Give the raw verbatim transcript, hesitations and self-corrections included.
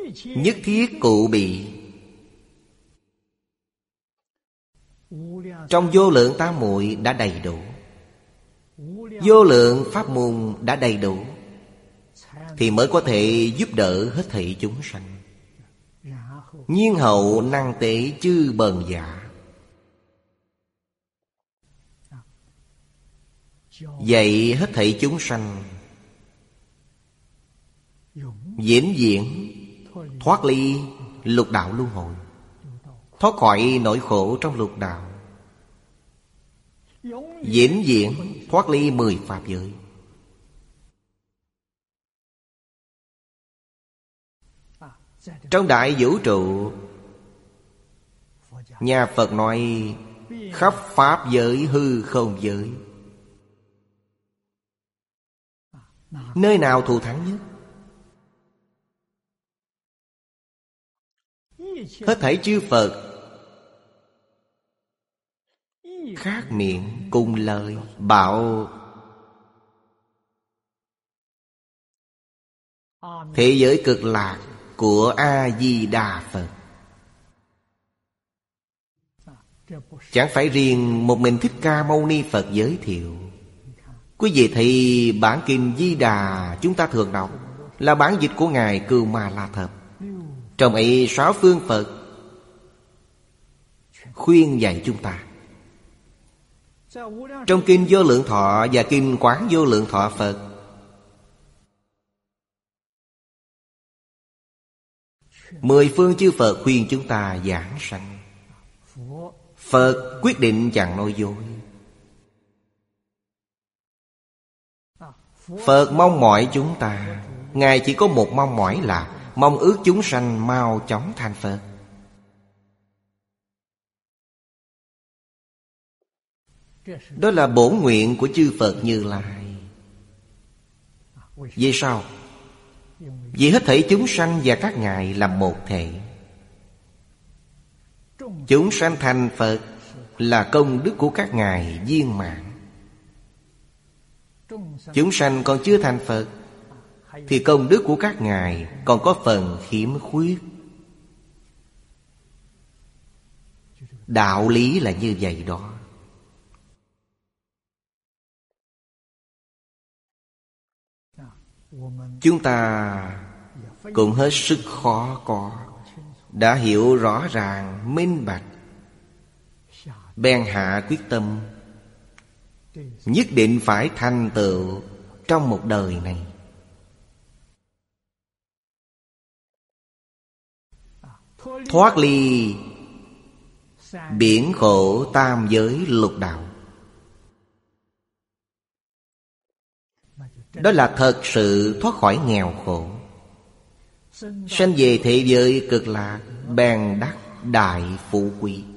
nhất thiết cụ bị. Trong vô lượng tam muội đã đầy đủ, vô lượng pháp môn đã đầy đủ, thì mới có thể giúp đỡ hết thảy chúng sanh. Nhiên hậu năng tế chư bần giả, dạy hết thảy chúng sanh vĩnh viễn thoát ly lục đạo luân hồi, thoát khỏi nỗi khổ trong lục đạo, vĩnh viễn thoát ly mười pháp giới. Trong đại vũ trụ, nhà Phật nói khắp pháp giới hư không giới, nơi nào thù thắng nhất? Hết thảy chư Phật khác miệng cùng lời bảo thế giới cực lạc của A-di-đà Phật. Chẳng phải riêng một mình Thích Ca Mâu Ni Phật giới thiệu. Quý vị thấy bản kinh Di Đà chúng ta thường đọc là bản dịch của Ngài Cưu Ma La Thập. Trong ấy sáu phương Phật khuyên dạy chúng ta. Trong kinh Vô Lượng Thọ và kinh Quán Vô Lượng Thọ Phật, mười phương chư Phật khuyên chúng ta giảng sanh. Phật quyết định chẳng nói dối. Phật mong mỏi chúng ta, Ngài chỉ có một mong mỏi là mong ước chúng sanh mau chóng thành Phật. Đó là bổn nguyện của chư Phật Như Lai. Vì sao? Vì hết thảy chúng sanh và các ngài là một thể. Chúng sanh thành Phật là công đức của các ngài viên mãn. Chúng sanh còn chưa thành Phật thì công đức của các ngài còn có phần khiếm khuyết. Đạo lý là như vậy đó. Chúng ta cũng hết sức khó có đã hiểu rõ ràng minh bạch, bèn hạ quyết tâm nhất định phải thành tựu trong một đời này. Thoát ly biển khổ tam giới lục đạo. Đó là thật sự thoát khỏi nghèo khổ, sanh về thế giới cực lạc, bèn đắc đại phú quý.